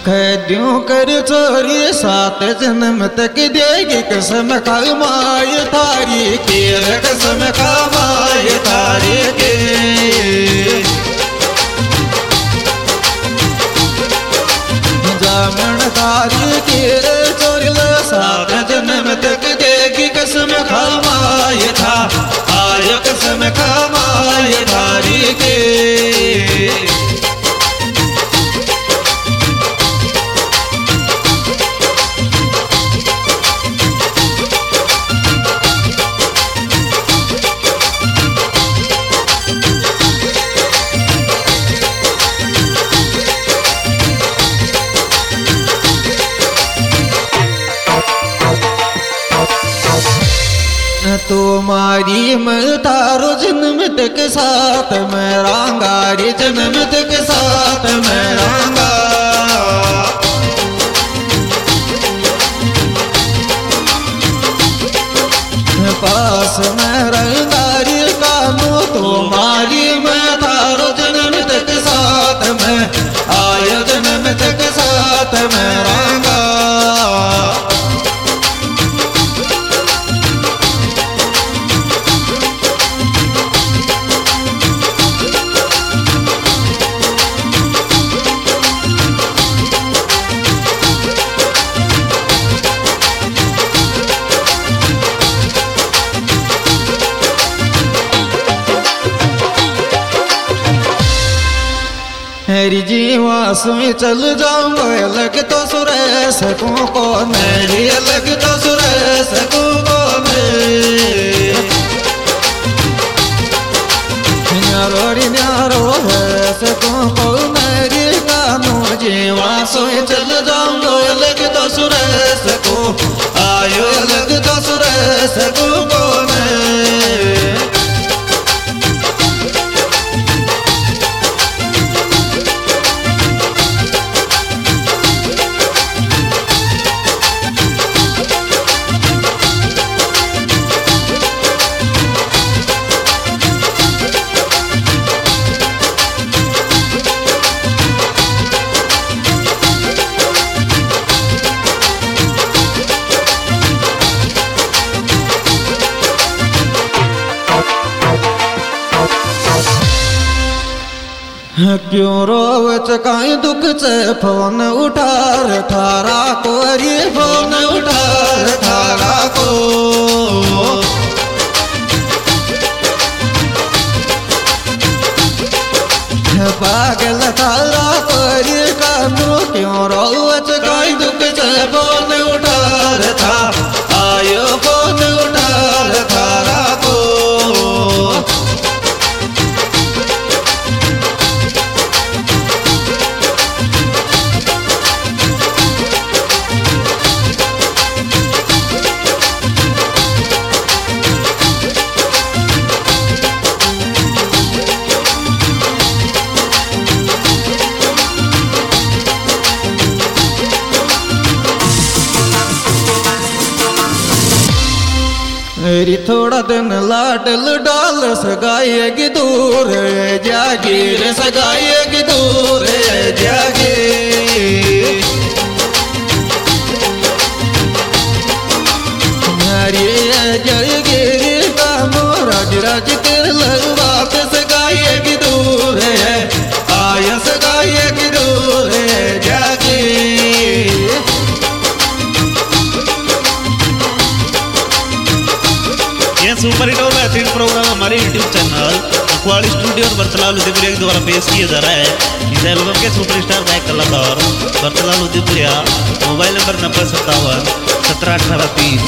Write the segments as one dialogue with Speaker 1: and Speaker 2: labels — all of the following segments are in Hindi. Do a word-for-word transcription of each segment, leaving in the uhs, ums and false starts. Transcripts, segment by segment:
Speaker 1: खैदियों कर चोरी सात जन्म तक देगी कसम कमाई थारी के कसम कमाई थारी के जामन थारी के चोरी सात जन्म तक देगी कसम कमाई था आय कसम कमाई थारी के तुम्हारी मैं तारो जन्म तक साथ में रांगारी जन्म तक साथ में रांगा पास में रंगारी कानू तुम्हारी मैं तारो जन्म तक साथ में आय जन्म तक साथ में रांगा मेरी जीवा सुई चल जाऊंगा अलग तो सुरे सकूं को मेरी अलग तो सुरे सकूं को न्यारो न्यारो है सकूं को मेरी कानू जीवा सुई चल जाऊंगा अलग तो सुरे सकूं आयो अलग तो सुरे सकूं को क्यों रोवच काई दुख से फोन उठार थारा को अरे फोन उठार थारा को पागल थारा को अरे कानू क्यों रोवच काई दुख से फोन उठार था आयो फोन उठार थारा को मेरी थोड़ा दिन लाडल डाल सगाएगी दूर जागीर सगाएगी दूर जागे नारी जाएगी कामो राज राज कर लगवात सगाएगी दूर है आय सगाएगी दूर जागे
Speaker 2: सुपर हिट और बेहतरीन प्रोग्राम हमारे यूट्यूब चैनल कुआड़ी स्टूडियो और बरतलाल उदयपुरिया के द्वारा पेश किया जा रहा है। इस एल्बम के सुपरस्टार गायक कलाकार बरतलाल उदयपुरिया। मोबाइल नंबर नब्बे सत्तावन सत्रह अठारह तीस।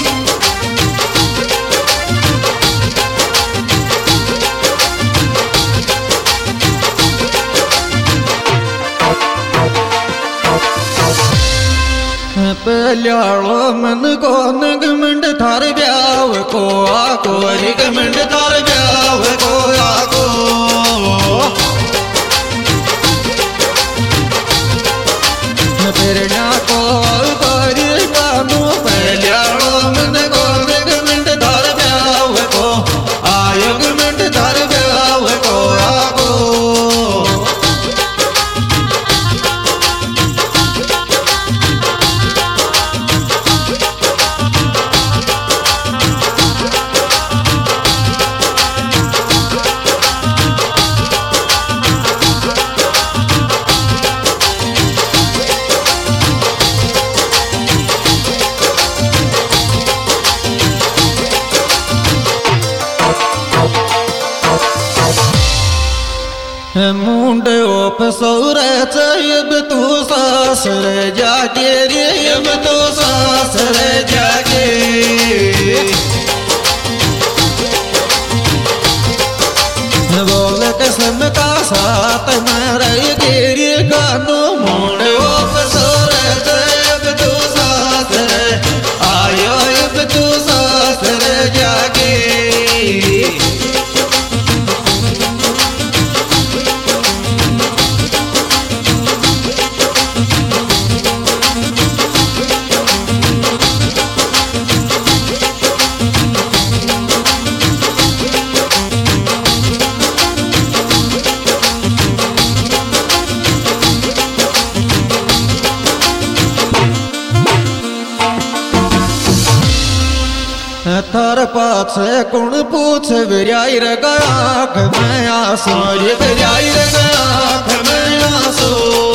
Speaker 1: पल्यालो मन को नगमंड थार ब्याव को आको रिगमंड थार ब्याव को आको प्रेरणा को करी कानू पल्यालो मन को नगमंड थार ब्याव को आयोग मंड थार ब्याव को आको मुंड ओप सौरे अब तू सासरे जागे रे अब तू सासरे जागे बोल कसम का साथ मेरा गिरी गानो मुंड ओप सौरे अब तू सासरे आयो अब तू सासरे जागे थार पाछे कुण पूछे विराई रे गया मैं आसो ये विराई रे गया मैं आसो